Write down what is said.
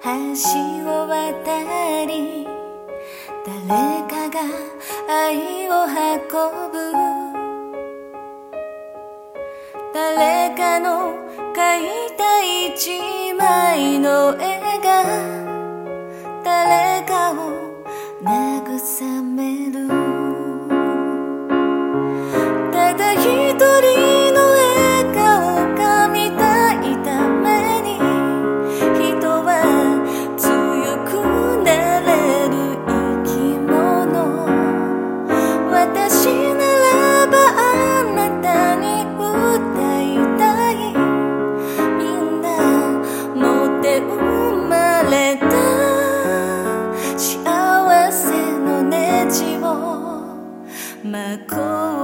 橋を渡り誰かが愛を運ぶ、誰かの描いた一枚の絵が誰かを慰める。ただ一人の笑顔が見たいために人は強くなれる生き物。私ならばあなたに歌いたい。みんな持って生まれた幸せのネジをまこう